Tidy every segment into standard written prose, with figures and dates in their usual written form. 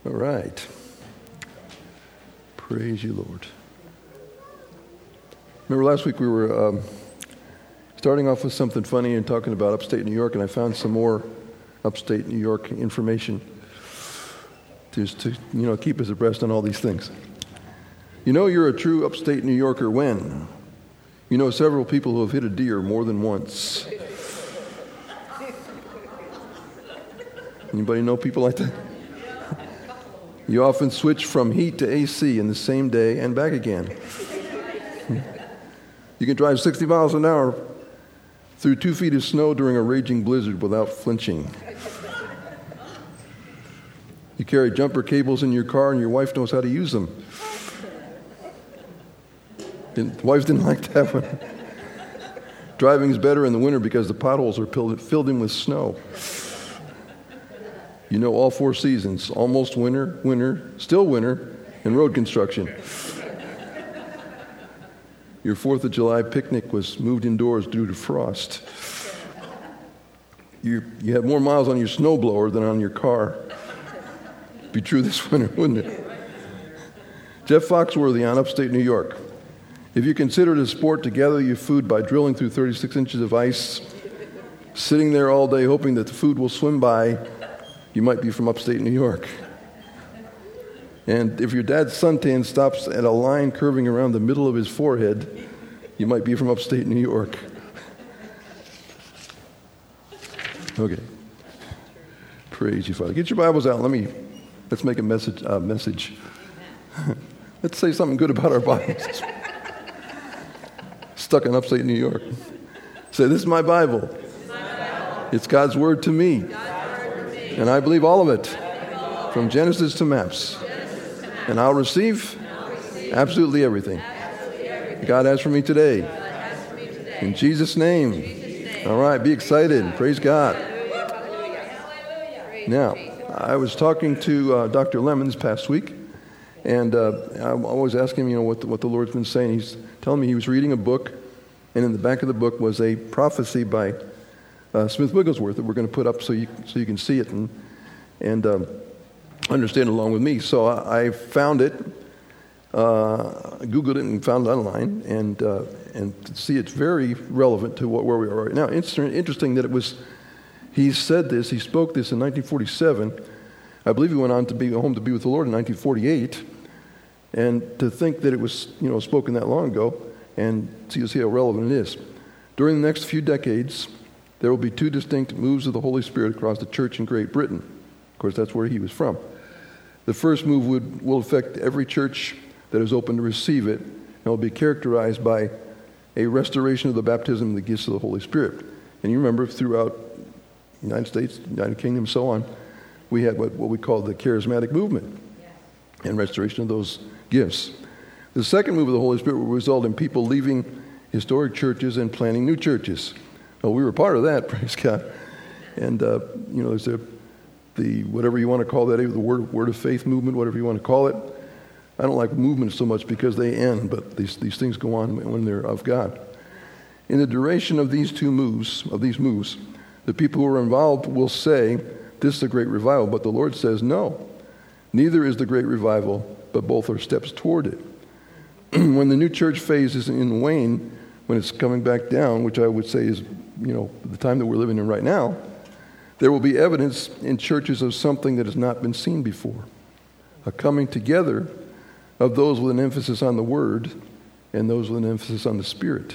All right. Praise you, Lord. Remember last week we were starting off with something funny and talking about upstate New York, and I found some more upstate New York information just to keep us abreast on all these things. You know you're a true upstate New Yorker when you know several people who have hit a deer more than once. Anybody know people like that? You often switch from heat to AC in the same day and back again. You can drive 60 miles an hour through 2 feet of snow during a raging blizzard without flinching. You carry jumper cables in your car and your wife knows how to use them. The wives didn't like that one. Driving is better in the winter because the potholes are filled in with snow. You know all 4 seasons: almost winter, winter, still winter, and road construction. Your 4th of July picnic was moved indoors due to frost. You have more miles on your snowblower than on your car. Be true this winter, wouldn't it? Jeff Foxworthy on upstate New York. If you consider it a sport to gather your food by drilling through 36 inches of ice, sitting there all day hoping that the food will swim by, you might be from upstate New York. And if your dad's suntan stops at a line curving around the middle of his forehead, you might be from upstate New York. Okay. Praise you, Father. Get your Bibles out. Let's make a message. Let's say something good about our Bibles. Stuck in upstate New York. Say, this is my Bible. It's God's word to me. And I believe all of it, from Genesis to Maps. And I'll receive absolutely everything God has for me today. In Jesus' name. All right, be excited. Praise God. Now, I was talking to Dr. Lemon this past week, and I always ask him, what the Lord's been saying. He's telling me he was reading a book, and in the back of the book was a prophecy by Smith Wigglesworth that we're going to put up so you can see it and understand it along with me. So I found it, Googled it, and found it online, and see it's very relevant to where we are right now. It's interesting that he spoke this in 1947. I believe he went on to be home to be with the Lord in 1948, and to think that it was spoken that long ago, and see how relevant it is. During the next few decades, there will be 2 distinct moves of the Holy Spirit across the church in Great Britain. Of course, that's where he was from. The first move will affect every church that is open to receive it, and will be characterized by a restoration of the baptism and the gifts of the Holy Spirit. And you remember, throughout the United States, United Kingdom, and so on, we had what we call the charismatic movement and restoration of those gifts. The second move of the Holy Spirit will result in people leaving historic churches and planting new churches. Well, we were part of that, praise God. And, there's the whatever you want to call that, the word of faith movement, whatever you want to call it. I don't like movements so much because they end, but these things go on when they're of God. In the duration of these moves, the people who are involved will say, this is a great revival, but the Lord says, no, neither is the great revival, but both are steps toward it. When the new church phase is in wane, when it's coming back down, which I would say is, the time that we're living in right now, there will be evidence in churches of something that has not been seen before. A coming together of those with an emphasis on the Word and those with an emphasis on the Spirit.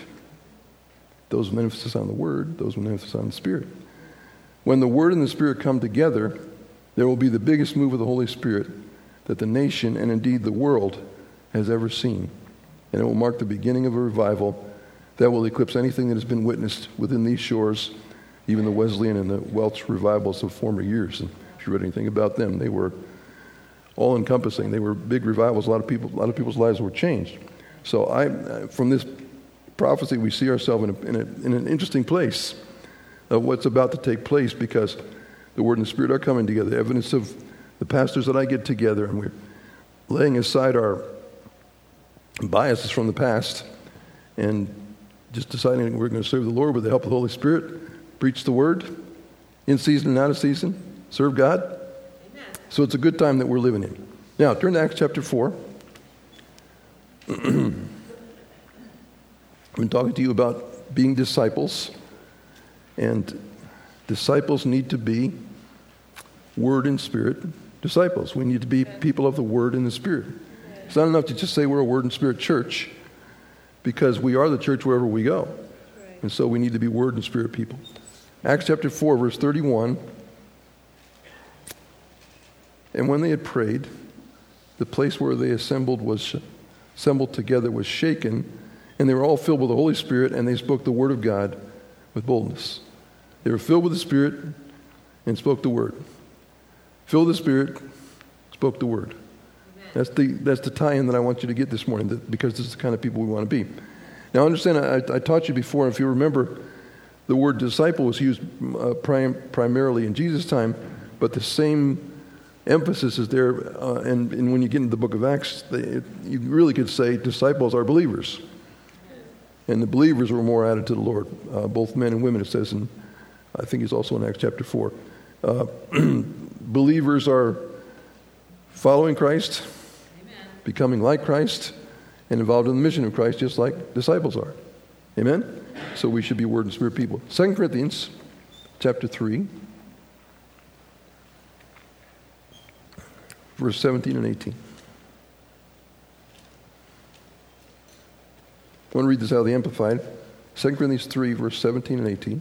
Those with an emphasis on the Word, those with an emphasis on the Spirit. When the Word and the Spirit come together, there will be the biggest move of the Holy Spirit that the nation and indeed the world has ever seen. And it will mark the beginning of a revival that will eclipse anything that has been witnessed within these shores, even the Wesleyan and the Welsh revivals of former years. And if you read anything about them, they were all-encompassing. They were big revivals. A lot of people's lives were changed. So from this prophecy, we see ourselves in an interesting place of what's about to take place, because the Word and the Spirit are coming together. Evidence of the pastors that I get together, and we're laying aside our biases from the past and just deciding we're going to serve the Lord with the help of the Holy Spirit, preach the Word, in season and out of season, serve God. Amen. So it's a good time that we're living in. Now, turn to Acts chapter 4. I've been talking to you about being disciples, and disciples need to be Word and Spirit disciples. We need to be people of the Word and the Spirit. It's not enough to just say we're a Word and Spirit church, because we are the church wherever we go. And so we need to be Word and Spirit people. Acts chapter 4, verse 31. And when they had prayed, the place where they assembled together was shaken, and they were all filled with the Holy Spirit, and they spoke the word of God with boldness. They were filled with the Spirit and spoke the word. Filled with the Spirit, spoke the word. That's the tie-in that I want you to get this morning, because this is the kind of people we want to be. Now understand, I taught you before, if you remember, the word disciple was used primarily in Jesus' time, but the same emphasis is there, and when you get into the book of Acts, you really could say disciples are believers. And the believers were more added to the Lord, both men and women, it says, and I think it's also in Acts chapter 4. Believers are following Christ, Amen. Becoming like Christ, and involved in the mission of Christ, just like disciples are. Amen? So we should be Word and Spirit people. 2 Corinthians chapter 3, verse 17 and 18. I want to read this out of the Amplified. 2 Corinthians 3, verse 17 and 18.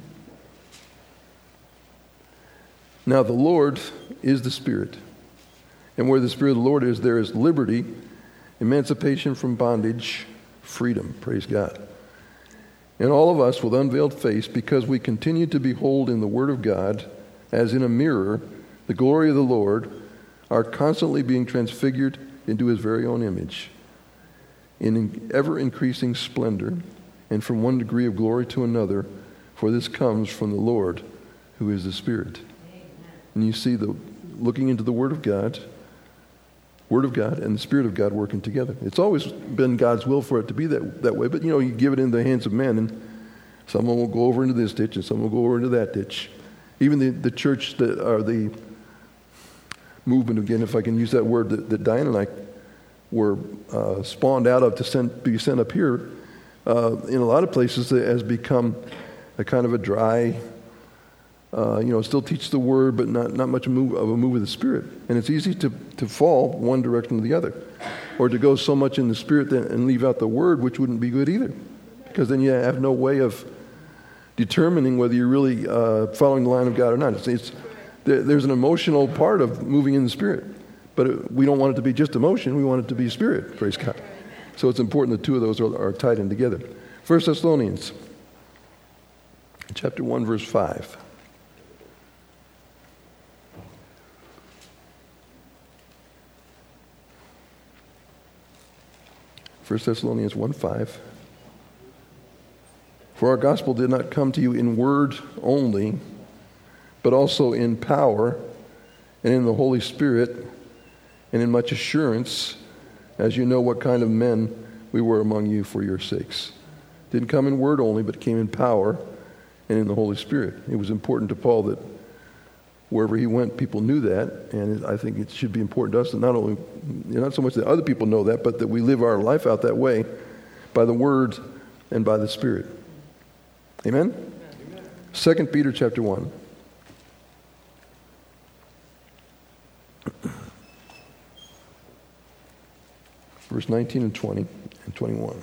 Now the Lord is the Spirit, and where the Spirit of the Lord is, there is liberty, emancipation from bondage, freedom. Praise God. And all of us with unveiled face, because we continue to behold in the Word of God, as in a mirror, the glory of the Lord, are constantly being transfigured into His very own image, in ever-increasing splendor, and from one degree of glory to another, for this comes from the Lord, who is the Spirit. Amen. And you see looking into the Word of God and the Spirit of God working together. It's always been God's will for it to be that way, but you give it in the hands of men, and someone will go over into this ditch, and someone will go over into that ditch. Even the church or the movement, again, if I can use that word, that Diane and I were spawned out of to be sent up here, in a lot of places it has become a kind of a dry, still teach the word, but not much of a move of the Spirit. And it's easy to fall one direction or the other, or to go so much in the Spirit and leave out the word, which wouldn't be good either, because then you have no way of determining whether you're really following the line of God or not. There's an emotional part of moving in the Spirit, but we don't want it to be just emotion. We want it to be Spirit. Praise God. So it's important the two of those are tied in together. 1 Thessalonians chapter 1, verse 5. 1 Thessalonians 1:5. For our gospel did not come to you in word only, but also in power and in the Holy Spirit and in much assurance, as you know what kind of men we were among you for your sakes. Didn't come in word only, but came in power and in the Holy Spirit. It was important to Paul that wherever he went, people knew that, and I think it should be important to us that not so much that other people know that, but that we live our life out that way by the Word and by the Spirit. Amen? 2 Peter chapter 1. Verse 19 and 20 and 21.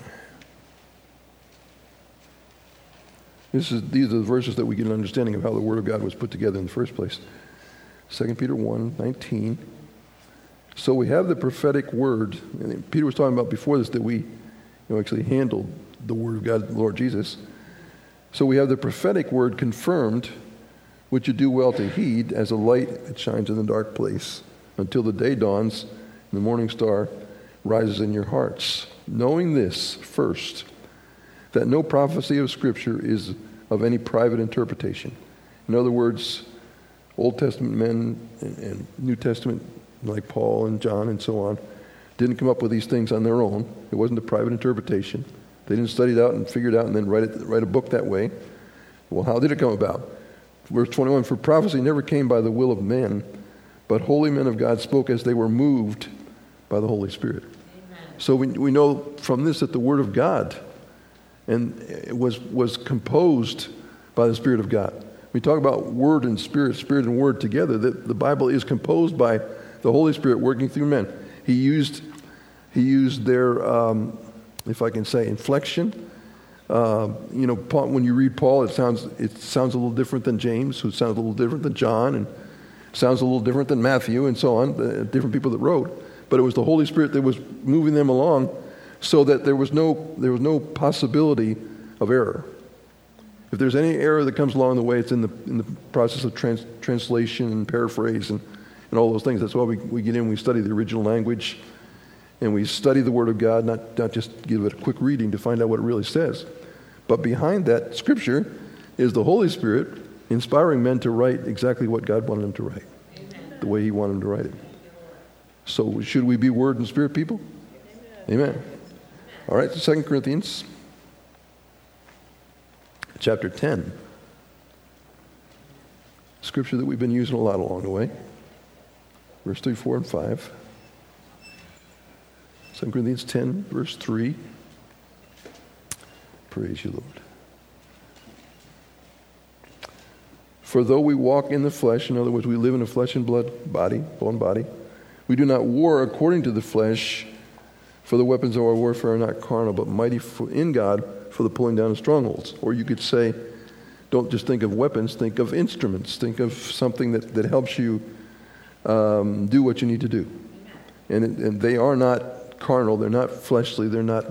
These are the verses that we get an understanding of how the Word of God was put together in the first place. 2 Peter 1:19. So we have the prophetic word, and Peter was talking about before this that we actually handled the Word of God, the Lord Jesus. So we have the prophetic word confirmed, which you do well to heed as a light that shines in the dark place, until the day dawns and the morning star rises in your hearts. Knowing this first, that no prophecy of Scripture is of any private interpretation. In other words, Old Testament men and New Testament, like Paul and John and so on, didn't come up with these things on their own. It wasn't a private interpretation. They didn't study it out and figure it out and then write a book that way. Well, how did it come about? Verse 21, for prophecy never came by the will of men, but holy men of God spoke as they were moved by the Holy Spirit. Amen. So we know from this that the Word of God was composed by the Spirit of God. We talk about Word and Spirit, Spirit and Word together, that the Bible is composed by the Holy Spirit working through men. He used their, if I can say, inflection. When you read Paul, it sounds a little different than James, who sounds a little different than John, and sounds a little different than Matthew, and so on, different people that wrote. But it was the Holy Spirit that was moving them along, so that there was no possibility of error. If there's any error that comes along the way, it's in the process of translation and paraphrase and all those things. That's why we get in, we study the original language, and we study the Word of God, not just give it a quick reading to find out what it really says. But behind that Scripture is the Holy Spirit inspiring men to write exactly what God wanted them to write, the way He wanted them to write it. So should we be Word and Spirit people? Amen. All right, so 2 Corinthians chapter 10. Scripture that we've been using a lot along the way. Verse 3, 4, and 5. 2 Corinthians 10, verse 3. Praise you, Lord. For though we walk in the flesh, in other words, we live in a flesh and blood body, bone body, we do not war according to the flesh, for the weapons of our warfare are not carnal, but mighty in God for the pulling down of strongholds. Or you could say, don't just think of weapons, think of instruments. Think of something that helps you do what you need to do. And they are not carnal, they're not fleshly, they're not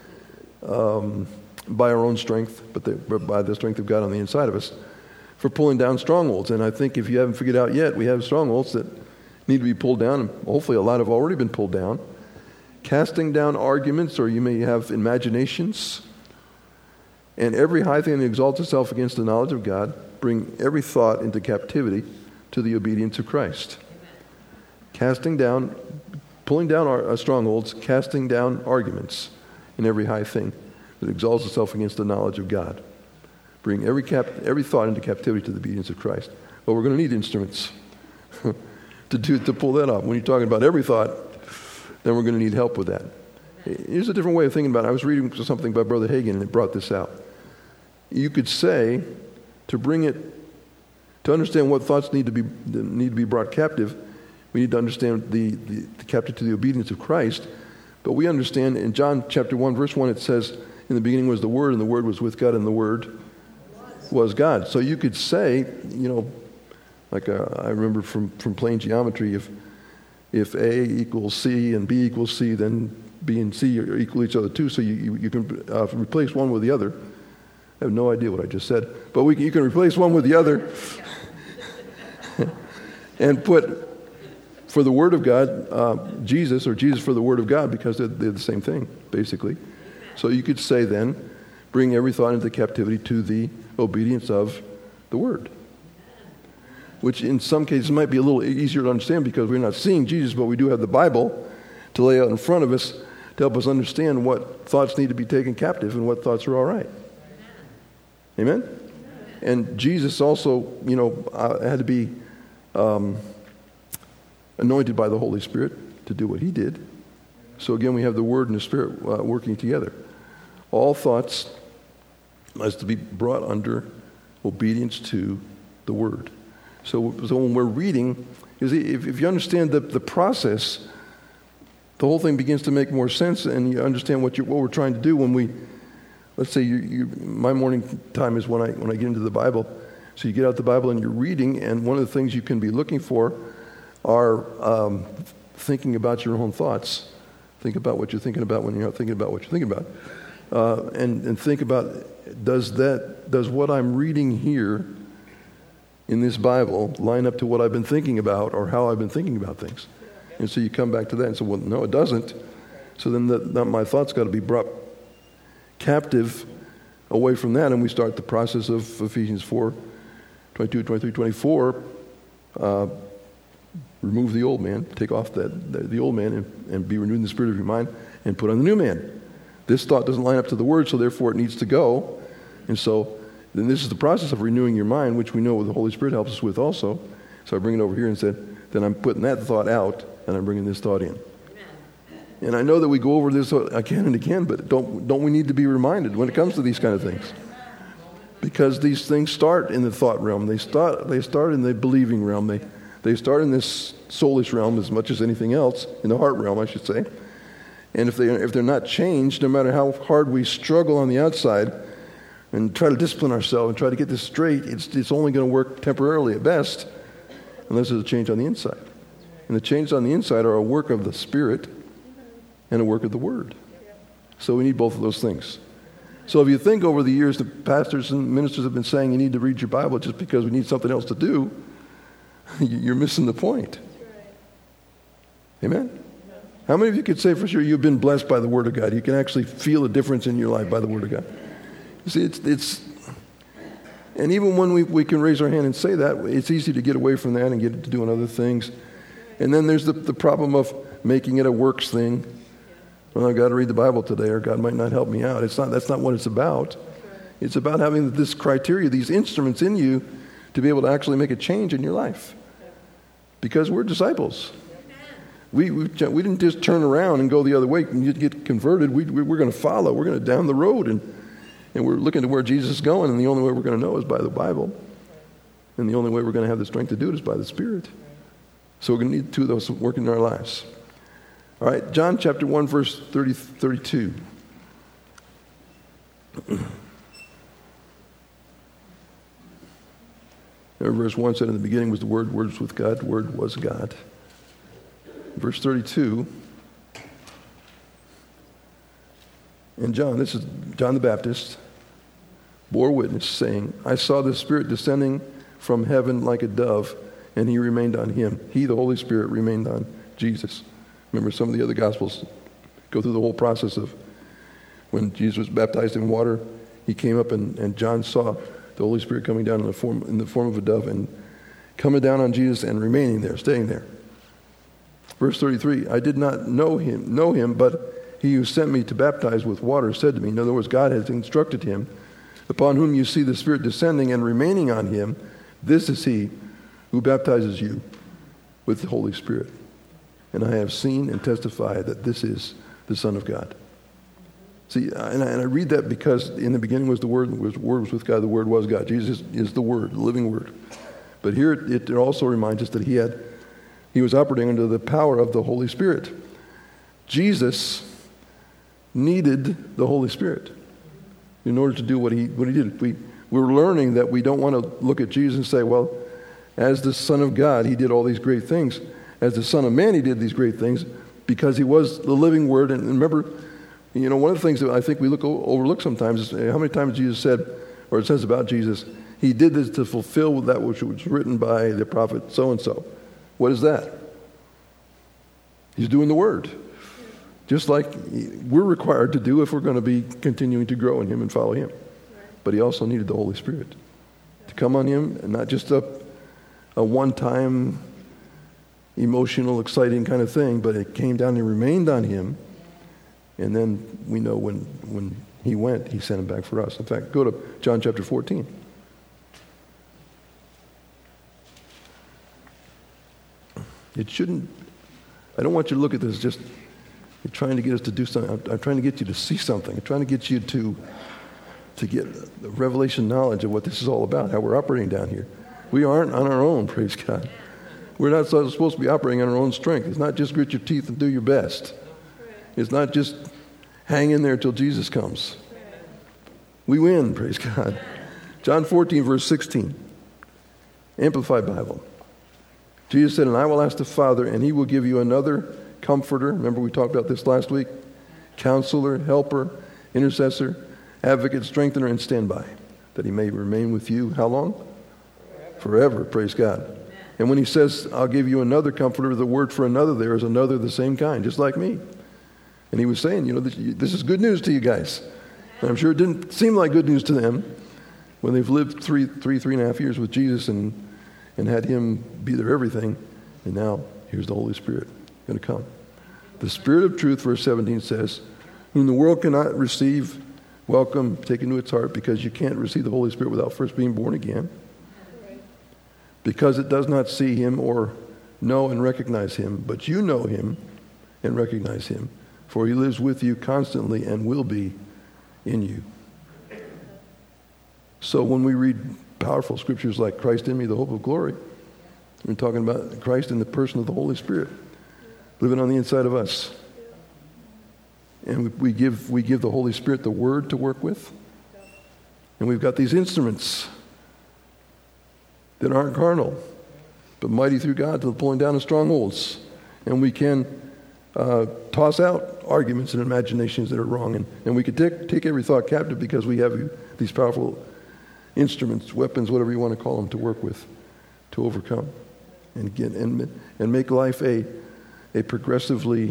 by our own strength, but by the strength of God on the inside of us, for pulling down strongholds. And I think if you haven't figured out yet, we have strongholds that need to be pulled down, and hopefully a lot have already been pulled down. Casting down arguments, or you may have imaginations, and every high thing that exalts itself against the knowledge of God, bring every thought into captivity to the obedience of Christ. Casting down, pulling down our strongholds, casting down arguments, and every high thing that exalts itself against the knowledge of God. Bring every thought into captivity to the obedience of Christ. But we're going to need instruments to pull that off. When you're talking about every thought, then we're going to need help with that. Here's a different way of thinking about it. I was reading something by Brother Hagin, and it brought this out. You could say, to understand what thoughts need to be brought captive, we need to understand the captive to the obedience of Christ. But we understand in John chapter 1, verse 1, it says, in the beginning was the Word, and the Word was with God, and the Word was God. So you could say, like I remember from plane geometry, if A equals C and B equals C, then B and C are equal each other too, so you can replace one with the other. I have no idea what I just said, but you can replace one with the other and put for the Word of God Jesus, or Jesus for the Word of God, because they're the same thing, basically. So you could say then, bring every thought into captivity to the obedience of the Word, which in some cases might be a little easier to understand because we're not seeing Jesus, but we do have the Bible to lay out in front of us to help us understand what thoughts need to be taken captive and what thoughts are all right. Amen? And Jesus also, had to be anointed by the Holy Spirit to do what he did. So again, we have the Word and the Spirit working together. All thoughts must be brought under obedience to the Word. So when we're reading, if you understand the process, the whole thing begins to make more sense, and you understand what we're trying to do. When we, let's say, my morning time is when I get into the Bible. So you get out the Bible and you're reading, and one of the things you can be looking for are thinking about your own thoughts. Think about what you're thinking about when you're not thinking about what you're thinking about, and think about does what I'm reading here in this Bible line up to what I've been thinking about or how I've been thinking about things? And so you come back to that and say, well, no, it doesn't. So then my thoughts got to be brought captive away from that, and we start the process of Ephesians 4, 22, 23, 24. Remove the old man, take off the old man, and be renewed in the spirit of your mind, and put on the new man. This thought doesn't line up to the Word, so therefore it needs to go. And so then this is the process of renewing your mind, which we know the Holy Spirit helps us with also. So I bring it over here and said, then I'm putting that thought out and I'm bringing this thought in. And I know that we go over this again and again, but don't we need to be reminded when it comes to these kind of things? Because these things start in the thought realm. They start in the believing realm. They start in this soulish realm as much as anything else, in the heart realm, I should say. And if they're not changed, no matter how hard we struggle on the outside and try to discipline ourselves and try to get this straight, it's only going to work temporarily at best unless there's a change on the inside. And the changes on the inside are a work of the Spirit and a work of the Word. So we need both of those things. So if you think over the years the pastors and ministers have been saying you need to read your Bible just because we need something else to do, you're missing the point. Amen? How many of you could say for sure you've been blessed by the Word of God? You can actually feel a difference in your life by the Word of God. You see, it's and even when we can raise our hand and say that, it's easy to get away from that and get into doing other things. And then there's the problem of making it a works thing. Well, I've got to read the Bible today, or God might not help me out. That's not what it's about. It's about having this criteria, these instruments in you to be able to actually make a change in your life. Because we're disciples. We didn't just turn around and go the other way and get converted. We're going to follow. We're going to down the road, and we're looking to where Jesus is going, and the only way we're going to know is by the Bible. And the only way we're going to have the strength to do it is by the Spirit. So we're going to need two of those working in our lives. All right, John chapter 1, verse 32. Verse 1 said, in the beginning was the Word, Word was with God, Word was God. Verse 32, and John, this is John the Baptist, bore witness, saying, I saw the Spirit descending from heaven like a dove, and he remained on him. He, the Holy Spirit, remained on Jesus. Remember, some of the other Gospels go through the whole process of when Jesus was baptized in water, he came up and John saw the Holy Spirit coming down in the form of a dove and coming down on Jesus and remaining there, staying there. Verse 33, I did not know him, but he who sent me to baptize with water said to me, in other words, God has instructed him, upon whom you see the Spirit descending and remaining on him, this is he who baptizes you with the Holy Spirit. And I have seen and testified that this is the Son of God. See, and I read that because in the beginning was the Word was with God, the Word was God. Jesus is the Word, the living Word. But here it also reminds us that he was operating under the power of the Holy Spirit. Jesus needed the Holy Spirit in order to do what he did. We're learning that we don't want to look at Jesus and say, well, as the Son of God, he did all these great things. As the Son of Man, he did these great things because he was the living Word. And remember, one of the things that I think we overlook sometimes is how many times Jesus said, or it says about Jesus, he did this to fulfill that which was written by the prophet so-and-so. What is that? He's doing the Word. Just like we're required to do if we're going to be continuing to grow in him and follow him. But he also needed the Holy Spirit to come on him, and not just a one-time emotional, exciting kind of thing, but it came down and remained on him. And then we know when he went, he sent him back for us. In fact, go to John chapter 14. It shouldn't, I don't want you to look at this just, you're trying to get us to do something. I'm trying to get you to see something. I'm trying to get you to get the revelation knowledge of what this is all about, how we're operating down here. We aren't on our own, praise God. We're not supposed to be operating on our own strength. It's not just grit your teeth and do your best. It's not just hang in there till Jesus comes. We win, praise God. John 14, verse 16. Amplified Bible. Jesus said, and I will ask the Father, and he will give you another comforter. Remember we talked about this last week? Counselor, helper, intercessor, advocate, strengthener, and standby. That he may remain with you, how long? Forever, praise God. And when he says, I'll give you another comforter, the word for another there is another the same kind, just like me. And he was saying, this is good news to you guys. And I'm sure it didn't seem like good news to them when they've lived three and a half years with Jesus and had him be their everything. And now, here's the Holy Spirit going to come. The Spirit of truth, verse 17 says, whom the world cannot receive, welcome, take into its heart, because you can't receive the Holy Spirit without first being born again. Because it does not see him or know and recognize him, but you know him and recognize him, for he lives with you constantly and will be in you. So when we read powerful scriptures like Christ in me, the hope of glory, we're talking about Christ in the person of the Holy Spirit living on the inside of us. And we give the Holy Spirit the Word to work with. And we've got these instruments that aren't carnal, but mighty through God to the pulling down of strongholds. And we can toss out arguments and imaginations that are wrong. And we can take every thought captive because we have these powerful instruments, weapons, whatever you want to call them, to work with, to overcome. And make life a progressively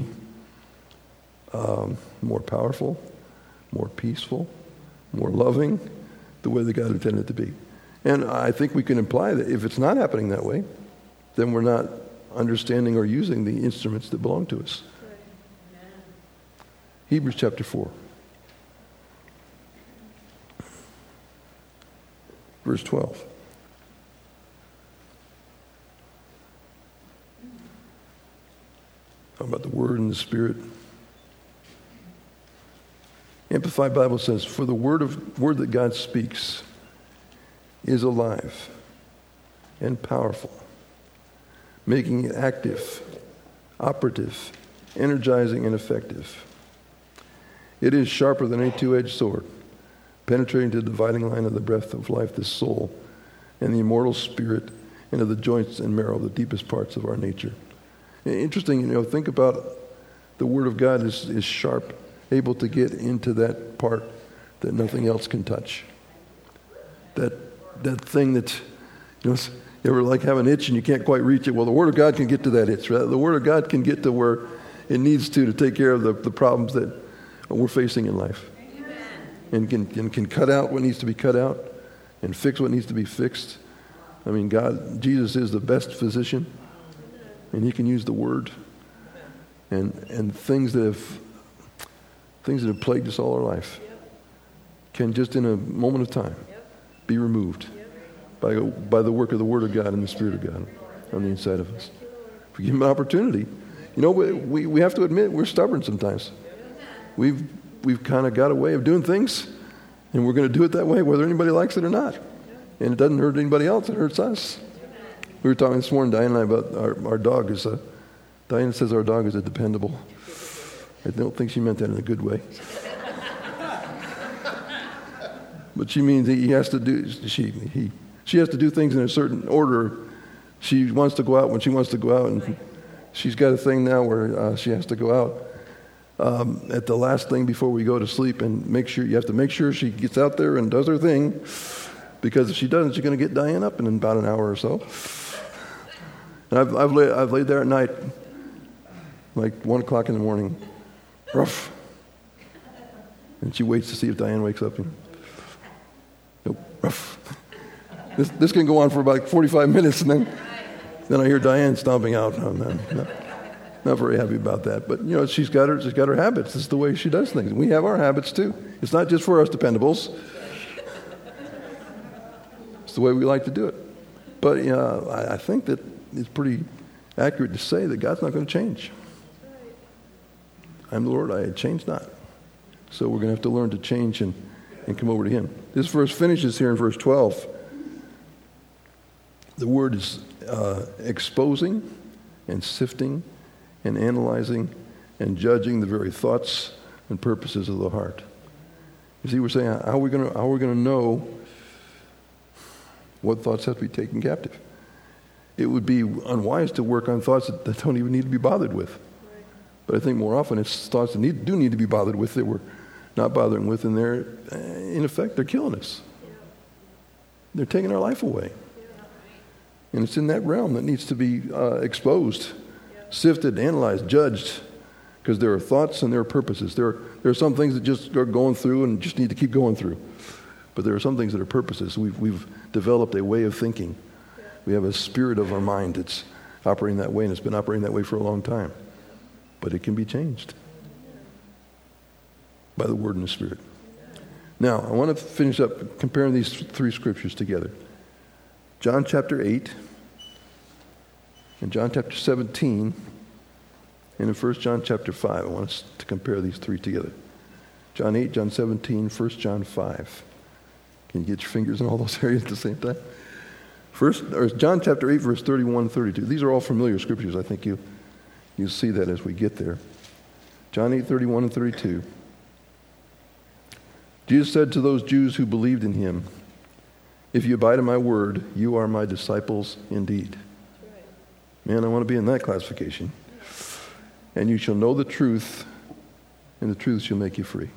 more powerful, more peaceful, more loving, the way that God intended it to be. And I think we can imply that if it's not happening that way, then we're not understanding or using the instruments that belong to us. Right. Hebrews chapter 4. Verse 12. Talk about the Word and the Spirit. Amplified Bible says, "For the word that God speaks is alive and powerful, making it active, operative, energizing, and effective. It is sharper than any two-edged sword, penetrating to the dividing line of the breath of life, the soul, and the immortal spirit, and of the joints and marrow, the deepest parts of our nature." Interesting, think about the Word of God is sharp, able to get into that part that nothing else can touch. That thing that, you ever like have an itch and you can't quite reach it? Well, the Word of God can get to that itch, right? The Word of God can get to where it needs to take care of the problems that we're facing in life. And can cut out what needs to be cut out and fix what needs to be fixed. I mean, Jesus is the best physician, and he can use the Word. And things that have plagued us all our life can just in a moment of time be removed by the work of the Word of God and the Spirit of God on the inside of us. If we give him an opportunity, we have to admit we're stubborn sometimes. We've kind of got a way of doing things, and we're going to do it that way whether anybody likes it or not. And it doesn't hurt anybody else, it hurts us. We were talking this morning, Diane and I, about our dog. Diane says our dog is a dependable. I don't think she meant that in a good way. But she means she has to do things in a certain order. She wants to go out when she wants to go out, and she's got a thing now where she has to go out at the last thing before we go to sleep, and you have to make sure she gets out there and does her thing, because if she doesn't, she's going to get Diane up in about an hour or so. And I've laid there at night, like 1 o'clock in the morning, rough, and she waits to see if Diane wakes up. And, nope, rough. This can go on for about 45 minutes, and then I hear Diane stomping out. Oh, man, not very happy about that. But she's got her habits. This is the way she does things. We have our habits too. It's not just for us dependables. It's the way we like to do it. But I think that it's pretty accurate to say that God's not going to change. I'm the Lord, I change not. So we're going to have to learn to change and come over to him. This verse finishes here in verse 12. The word is exposing and sifting and analyzing and judging the very thoughts and purposes of the heart. You see, we're saying, how are we going to know what thoughts have to be taken captive? It would be unwise to work on thoughts that don't even need to be bothered with. Right. But I think more often it's thoughts that do need to be bothered with that we're not bothering with, and in effect, they're killing us. Yeah. They're taking our life away. Yeah. And it's in that realm that needs to be exposed, sifted, analyzed, judged, because there are thoughts and there are purposes. There are some things that just are going through and just need to keep going through. But there are some things that are purposes. We've developed a way of thinking. We have a spirit of our mind that's operating that way, and it's been operating that way for a long time. But it can be changed by the Word and the Spirit. Now, I want to finish up comparing these three scriptures together. John chapter 8. in John chapter 17, and in 1 John chapter 5. I want us to compare these three together. John 8, John 17, 1 John 5. Can you get your fingers in all those areas at the same time? John chapter 8, verse 31 and 32. These are all familiar scriptures. I think you'll see that as we get there. John 8, 31 and 32. Jesus said to those Jews who believed in him, "If you abide in my word, you are my disciples indeed." Man, I want to be in that classification. "And you shall know the truth, and the truth shall make you free."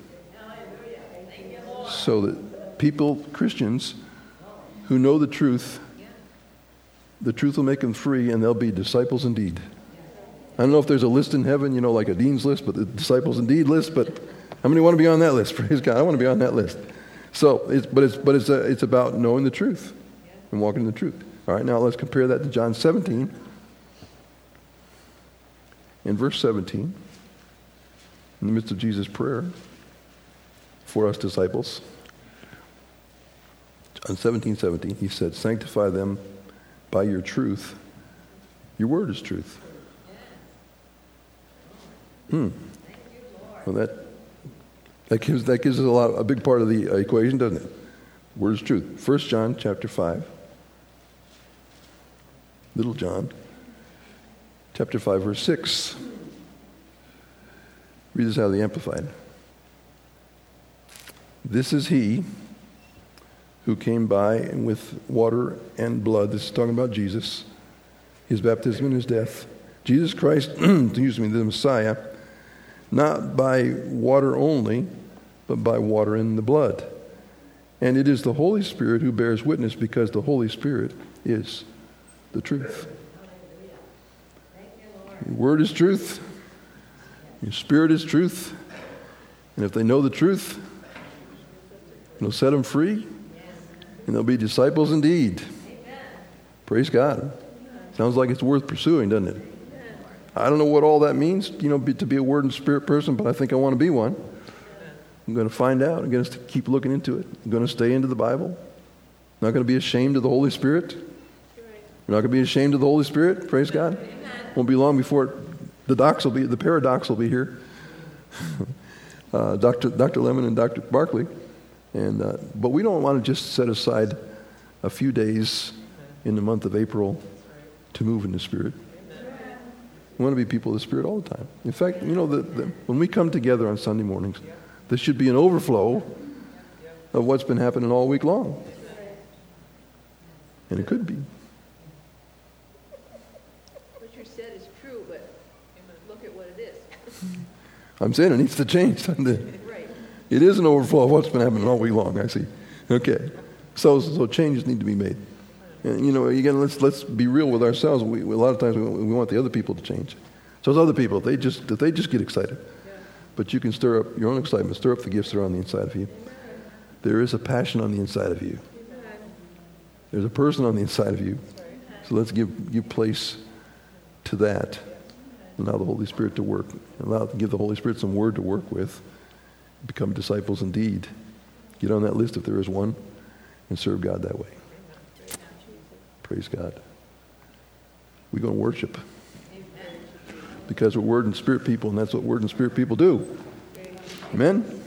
So that people, Christians, who know the truth will make them free, and they'll be disciples indeed. I don't know if there's a list in heaven, like a dean's list, but the disciples indeed list. But how many want to be on that list? Praise God! I want to be on that list. So, it's about knowing the truth and walking in the truth. All right, now let's compare that to John 17. In verse 17, in the midst of Jesus' prayer for us disciples, John 17:17, he said, "Sanctify them by your truth. Your word is truth." Well, that gives us a big part of the equation, doesn't it? Word is truth. 1 John chapter 5. Little John. Chapter 5, verse 6. Read this out of the Amplified. "This is he who came by with water and blood." This is talking about Jesus, his baptism and his death. Jesus Christ, the Messiah, not by water only, but by water and the blood. And it is the Holy Spirit who bears witness, because the Holy Spirit is the truth. Your word is truth. Your spirit is truth. And if they know the truth, it'll set them free, and they'll be disciples indeed. Praise God. Sounds like it's worth pursuing, doesn't it? I don't know what all that means, to be a word and spirit person, but I think I want to be one. I'm going to find out. I'm going to keep looking into it. I'm going to stay into the Bible. I'm not going to be ashamed of the Holy Spirit. You're not going to be ashamed of the Holy Spirit. Praise God. Won't be long before the paradox will be here. Dr. Lemon and Dr. Barkley. But we don't want to just set aside a few days in the month of April to move in the Spirit. We want to be people of the Spirit all the time. In fact, when we come together on Sunday mornings, there should be an overflow of what's been happening all week long. And it could be. What you said is true, but look at what it is. I'm saying it needs to change, doesn't it? Right. It is an overflow of what's been happening all week long, I see. Okay. So changes need to be made. And, again, let's be real with ourselves. A lot of times we want the other people to change. So it's other people, if they just get excited. Yeah. But you can stir up your own excitement, stir up the gifts that are on the inside of you. There is a passion on the inside of you. There's a person on the inside of you. So let's give place to that. Allow the Holy Spirit to work. Give the Holy Spirit some word to work with. Become disciples indeed. Get on that list if there is one, and serve God that way. Praise God. We're going to worship. Because we're Word and Spirit people, and that's what Word and Spirit people do. Amen?